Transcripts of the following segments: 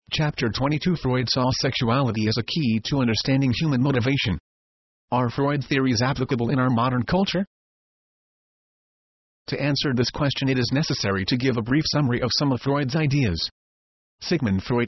Chapter 22 Freud saw sexuality as a key to understanding human motivation. Are Freud theories applicable in our modern culture? To answer this question, it is necessary to give a brief summary of some of Freud's ideas. Sigmund Freud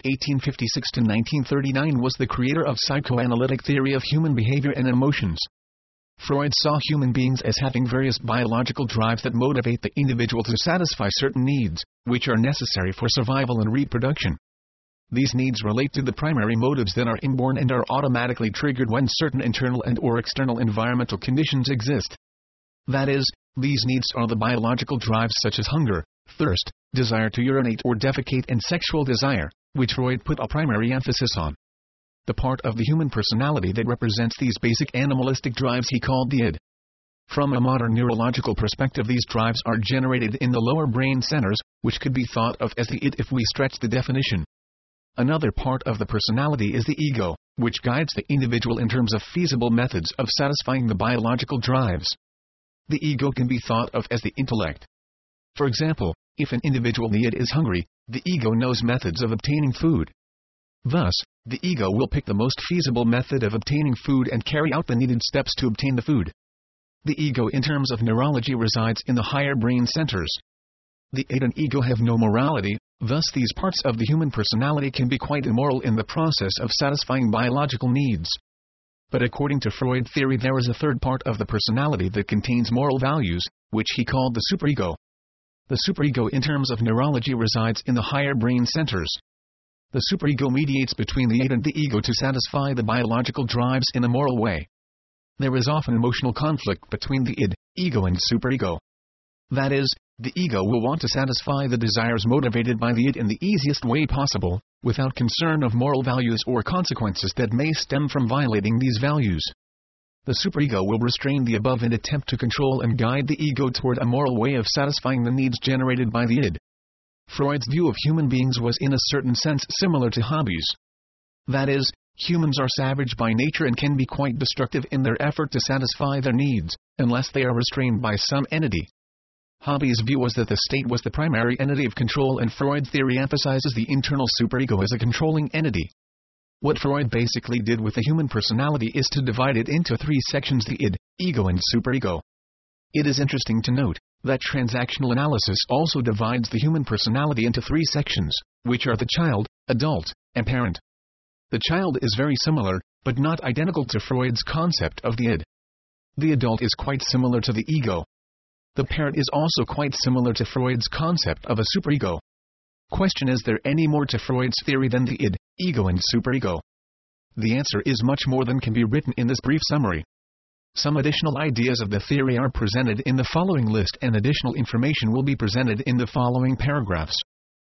(1856–1939) was the creator of psychoanalytic theory of human behavior and emotions. Freud saw human beings as having various biological drives that motivate the individual to satisfy certain needs, which are necessary for survival and reproduction. These needs relate to the primary motives that are inborn and are automatically triggered when certain internal and/or external environmental conditions exist. That is, these needs are the biological drives such as hunger, thirst, desire to urinate or defecate, and sexual desire, which Freud put a primary emphasis on. The part of the human personality that represents these basic animalistic drives he called the id. From a modern neurological perspective, these drives are generated in the lower brain centers, which could be thought of as the id if we stretch the definition. Another part of the personality is the ego, which guides the individual in terms of feasible methods of satisfying the biological drives. The ego can be thought of as the intellect. For example, if an individual, the id, is hungry, the ego knows methods of obtaining food. Thus, the ego will pick the most feasible method of obtaining food and carry out the needed steps to obtain the food. The ego in terms of neurology resides in the higher brain centers. The id and ego have no morality, thus these parts of the human personality can be quite immoral in the process of satisfying biological needs. But according to Freud theory, there is a third part of the personality that contains moral values, which he called the superego. The superego in terms of neurology resides in the higher brain centers. The superego mediates between the id and the ego to satisfy the biological drives in a moral way. There is often emotional conflict between the id, ego and superego. That is, the ego will want to satisfy the desires motivated by the id in the easiest way possible, without concern of moral values or consequences that may stem from violating these values. The superego will restrain the above and attempt to control and guide the ego toward a moral way of satisfying the needs generated by the id. Freud's view of human beings was in a certain sense similar to hobbies. That is, humans are savage by nature and can be quite destructive in their effort to satisfy their needs, unless they are restrained by some entity. Hobby's view was that the state was the primary entity of control, and Freud theory emphasizes the internal superego as a controlling entity. What Freud basically did with the human personality is to divide it into three sections: the id, ego and superego. It is interesting to note that transactional analysis also divides the human personality into three sections, which are the child, adult, and parent. The child is very similar, but not identical to Freud's concept of the id. The adult is quite similar to the ego. The parent is also quite similar to Freud's concept of a superego. Question: is there any more to Freud's theory than the id, ego and superego? The answer is much more than can be written in this brief summary. Some additional ideas of the theory are presented in the following list, and additional information will be presented in the following paragraphs.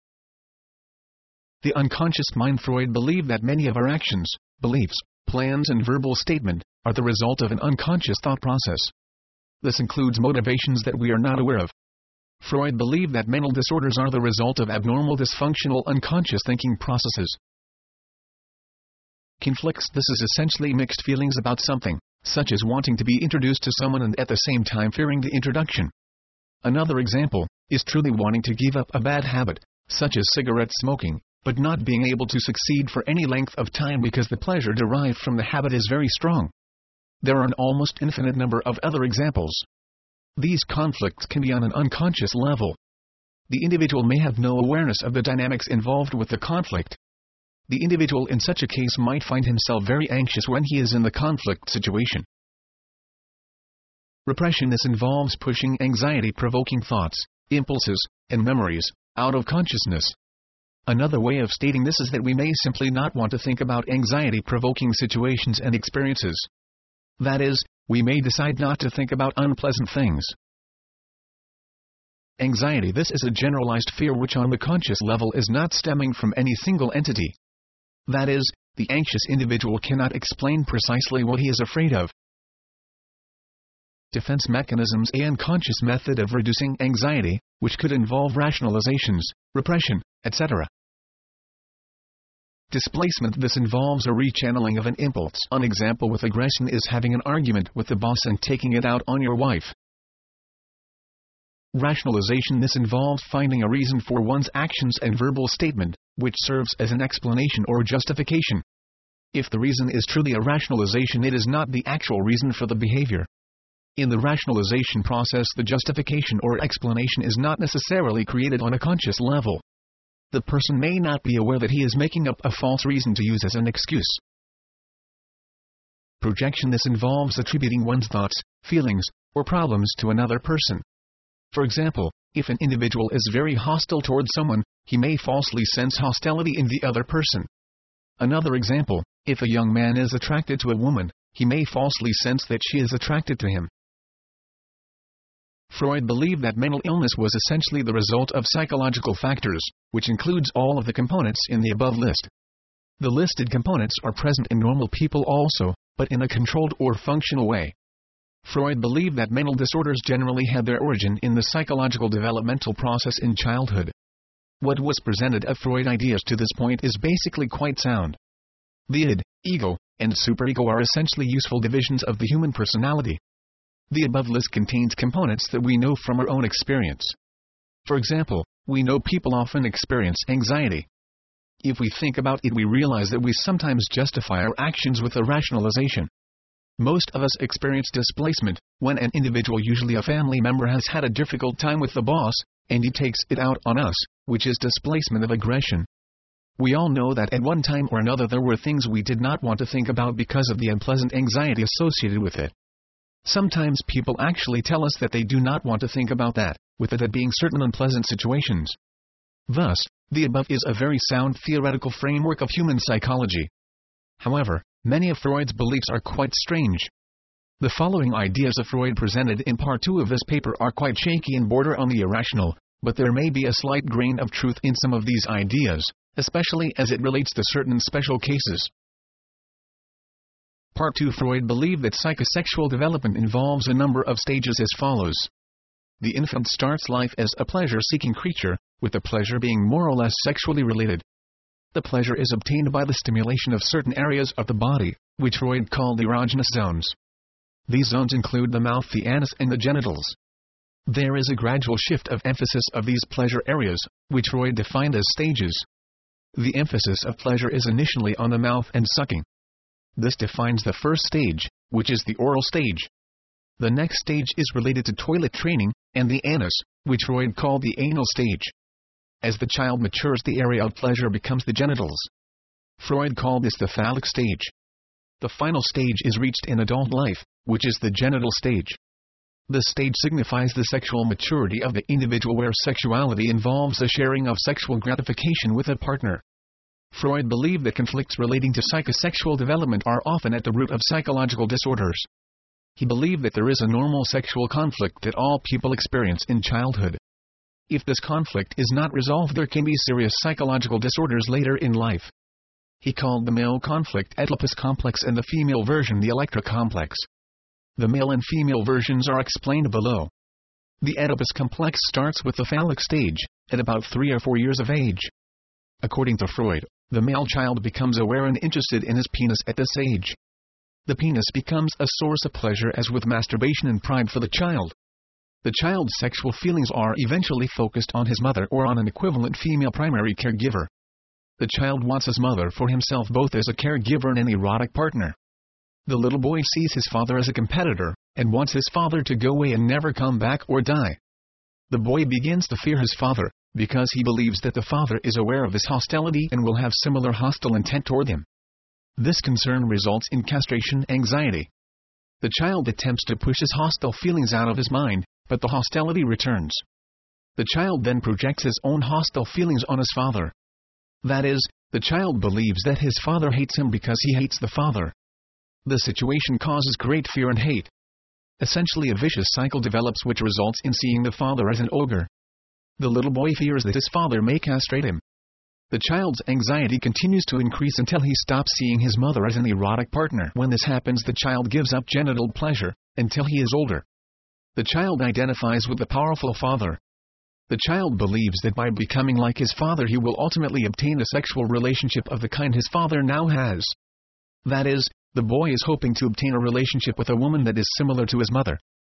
The unconscious mind. Freud believed that many of our actions, beliefs, plans and verbal statement are the result of an unconscious thought process. This includes motivations that we are not aware of. Freud believed that mental disorders are the result of abnormal dysfunctional unconscious thinking processes. Conflicts. This is essentially mixed feelings about something, such as wanting to be introduced to someone and at the same time fearing the introduction. Another example is truly wanting to give up a bad habit, such as cigarette smoking, but not being able to succeed for any length of time because the pleasure derived from the habit is very strong. There are an almost infinite number of other examples. These conflicts can be on an unconscious level. The individual may have no awareness of the dynamics involved with the conflict. The individual in such a case might find himself very anxious when he is in the conflict situation. Repression. This involves pushing anxiety-provoking thoughts, impulses, and memories out of consciousness. Another way of stating this is that we may simply not want to think about anxiety-provoking situations and experiences. That is, we may decide not to think about unpleasant things. Anxiety. This is a generalized fear which on the conscious level is not stemming from any single entity. That is, the anxious individual cannot explain precisely what he is afraid of. Defense mechanisms. An unconscious method of reducing anxiety, which could involve rationalizations, repression, etc. Displacement. This involves a rechanneling of an impulse. An example with aggression is having an argument with the boss and taking it out on your wife. Rationalization. This involves finding a reason for one's actions and verbal statement, which serves as an explanation or justification. If the reason is truly a rationalization, it is not the actual reason for the behavior. In the rationalization process, the justification or explanation is not necessarily created on a conscious level. The person may not be aware that he is making up a false reason to use as an excuse. Projection. This involves attributing one's thoughts, feelings, or problems to another person. For example, if an individual is very hostile towards someone, he may falsely sense hostility in the other person. Another example, if a young man is attracted to a woman, he may falsely sense that she is attracted to him. Freud believed that mental illness was essentially the result of psychological factors, which includes all of the components in the above list. The listed components are present in normal people also, but in a controlled or functional way. Freud believed that mental disorders generally had their origin in the psychological developmental process in childhood. What was presented of Freud ideas to this point is basically quite sound. The id, ego, and superego are essentially useful divisions of the human personality. The above list contains components that we know from our own experience. For example, we know people often experience anxiety. If we think about it, we realize that we sometimes justify our actions with a rationalization. Most of us experience displacement, when an individual, usually a family member, has had a difficult time with the boss, and he takes it out on us, which is displacement of aggression. We all know that at one time or another there were things we did not want to think about because of the unpleasant anxiety associated with it. Sometimes people actually tell us that they do not want to think about that, with it being certain unpleasant situations. Thus, the above is a very sound theoretical framework of human psychology. However, many of Freud's beliefs are quite strange. The following ideas of Freud presented in part 2 of this paper are quite shaky and border on the irrational, but there may be a slight grain of truth in some of these ideas, especially as it relates to certain special cases. Part 2. Freud believed that psychosexual development involves a number of stages as follows. The infant starts life as a pleasure-seeking creature, with the pleasure being more or less sexually related. The pleasure is obtained by the stimulation of certain areas of the body, which Freud called the erogenous zones. These zones include the mouth, the anus, and the genitals. There is a gradual shift of emphasis of these pleasure areas, which Freud defined as stages. The emphasis of pleasure is initially on the mouth and sucking. This defines the first stage, which is the oral stage. The next stage is related to toilet training, and the anus, which Freud called the anal stage. As the child matures, the area of pleasure becomes the genitals. Freud called this the phallic stage. The final stage is reached in adult life, which is the genital stage. This stage signifies the sexual maturity of the individual, where sexuality involves the sharing of sexual gratification with a partner. Freud believed that conflicts relating to psychosexual development are often at the root of psychological disorders. He believed that there is a normal sexual conflict that all people experience in childhood. If this conflict is not resolved, there can be serious psychological disorders later in life. He called the male conflict Oedipus complex and the female version the Electra complex. The male and female versions are explained below. The Oedipus complex starts with the phallic stage, at about 3 or 4 years of age. According to Freud, the male child becomes aware and interested in his penis at this age. The penis becomes a source of pleasure, as with masturbation and pride for the child. The child's sexual feelings are eventually focused on his mother or on an equivalent female primary caregiver. The child wants his mother for himself, both as a caregiver and an erotic partner. The little boy sees his father as a competitor, and wants his father to go away and never come back or die. The boy begins to fear his father, because he believes that the father is aware of his hostility and will have similar hostile intent toward him. This concern results in castration anxiety. The child attempts to push his hostile feelings out of his mind, but the hostility returns. The child then projects his own hostile feelings on his father. That is, the child believes that his father hates him because he hates the father. The situation causes great fear and hate. Essentially, a vicious cycle develops, which results in seeing the father as an ogre. The little boy fears that his father may castrate him. The child's anxiety continues to increase until he stops seeing his mother as an erotic partner. When this happens, the child gives up genital pleasure, until he is older. The child identifies with the powerful father. The child believes that by becoming like his father he will ultimately obtain a sexual relationship of the kind his father now has. That is, the boy is hoping to obtain a relationship with a woman that is similar to his mother.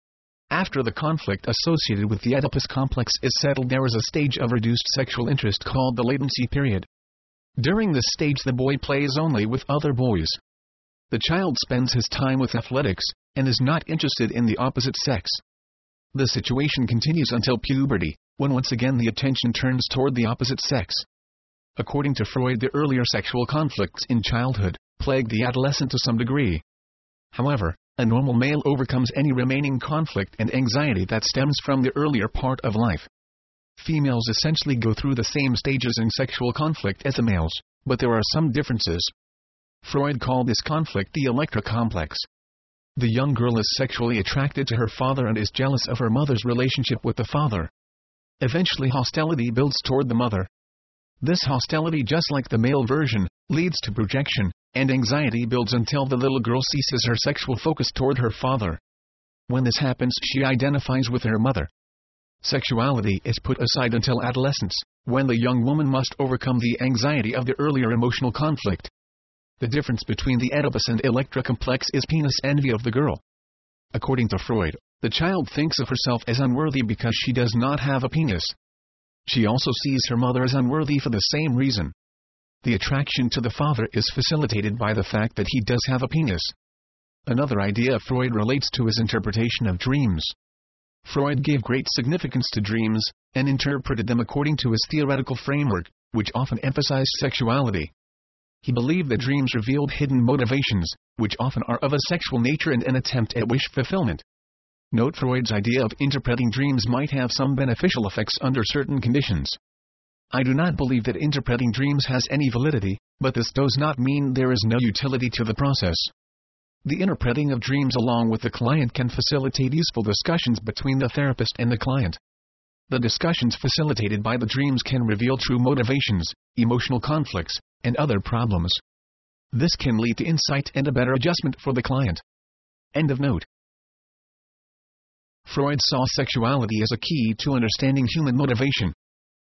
After the conflict associated with the Oedipus complex is settled, there is a stage of reduced sexual interest called the latency period. During this stage, the boy plays only with other boys. The child spends his time with athletics, and is not interested in the opposite sex. The situation continues until puberty, when once again the attention turns toward the opposite sex. According to Freud, the earlier sexual conflicts in childhood plague the adolescent to some degree. However, a normal male overcomes any remaining conflict and anxiety that stems from the earlier part of life. Females essentially go through the same stages in sexual conflict as the males, but there are some differences. Freud called this conflict the Electra complex. The young girl is sexually attracted to her father and is jealous of her mother's relationship with the father. Eventually, hostility builds toward the mother. This hostility, just like the male version, leads to projection, and anxiety builds until the little girl ceases her sexual focus toward her father. When this happens, she identifies with her mother. Sexuality is put aside until adolescence, when the young woman must overcome the anxiety of the earlier emotional conflict. The difference between the Oedipus and Electra complex is penis envy of the girl. According to Freud, the child thinks of herself as unworthy because she does not have a penis. She also sees her mother as unworthy for the same reason. The attraction to the father is facilitated by the fact that he does have a penis. Another idea Freud relates to is interpretation of dreams. Freud gave great significance to dreams, and interpreted them according to his theoretical framework, which often emphasized sexuality. He believed that dreams revealed hidden motivations, which often are of a sexual nature and an attempt at wish fulfillment. Note, Freud's idea of interpreting dreams might have some beneficial effects under certain conditions. I do not believe that interpreting dreams has any validity, but this does not mean there is no utility to the process. The interpreting of dreams along with the client can facilitate useful discussions between the therapist and the client. The discussions facilitated by the dreams can reveal true motivations, emotional conflicts, and other problems. This can lead to insight and a better adjustment for the client. End of note. Freud saw sexuality as a key to understanding human motivation.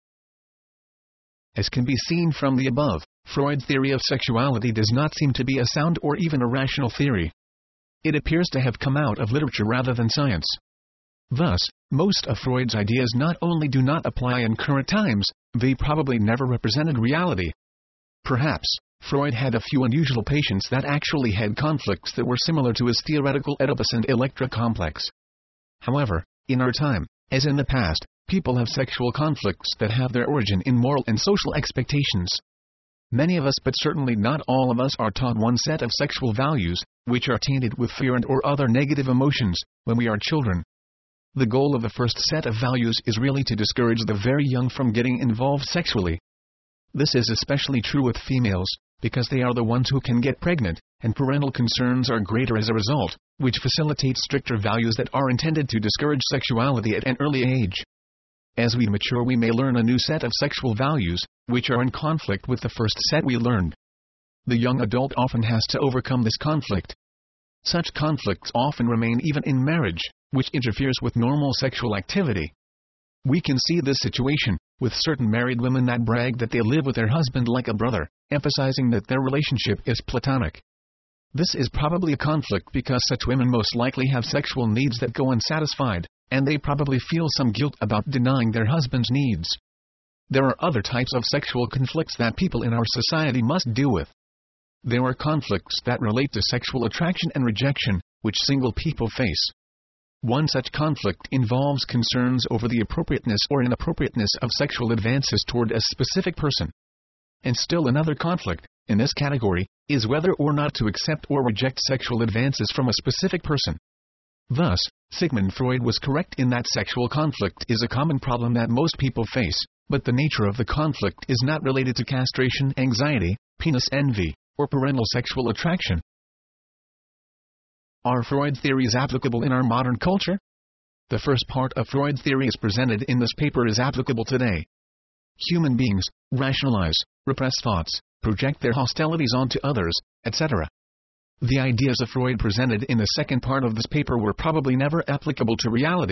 As can be seen from the above, Freud's theory of sexuality does not seem to be a sound or even a rational theory. It appears to have come out of literature rather than science. Thus, most of Freud's ideas not only do not apply in current times, they probably never represented reality. Perhaps, Freud had a few unusual patients that actually had conflicts that were similar to his theoretical Oedipus and Electra complex. However, in our time, as in the past, people have sexual conflicts that have their origin in moral and social expectations. Many of us, but certainly not all of us, are taught one set of sexual values, which are tainted with fear and or other negative emotions, when we are children. The goal of the first set of values is really to discourage the very young from getting involved sexually. This is especially true with females, because they are the ones who can get pregnant, and parental concerns are greater as a result, which facilitates stricter values that are intended to discourage sexuality at an early age. As we mature, we may learn a new set of sexual values, which are in conflict with the first set we learned. The young adult often has to overcome this conflict. Such conflicts often remain even in marriage, which interferes with normal sexual activity. We can see this situation with certain married women that brag that they live with their husband like a brother, emphasizing that their relationship is platonic. This is probably a conflict because such women most likely have sexual needs that go unsatisfied, and they probably feel some guilt about denying their husband's needs. There are other types of sexual conflicts that people in our society must deal with. There are conflicts that relate to sexual attraction and rejection, which single people face. One such conflict involves concerns over the appropriateness or inappropriateness of sexual advances toward a specific person. And still another conflict, in this category, is whether or not to accept or reject sexual advances from a specific person. Thus, Sigmund Freud was correct in that sexual conflict is a common problem that most people face, but the nature of the conflict is not related to castration anxiety, penis envy, or parental sexual attraction. Are Freud's theories applicable in our modern culture? The first part of Freud's theory as presented in this paper is applicable today. Human beings rationalize, repress thoughts, project their hostilities onto others, etc. The ideas of Freud presented in the second part of this paper were probably never applicable to reality.